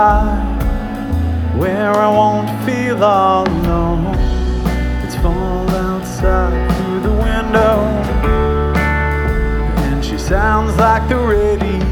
where I won't feel all alone. It's fall outside through the window, and she sounds like the radio.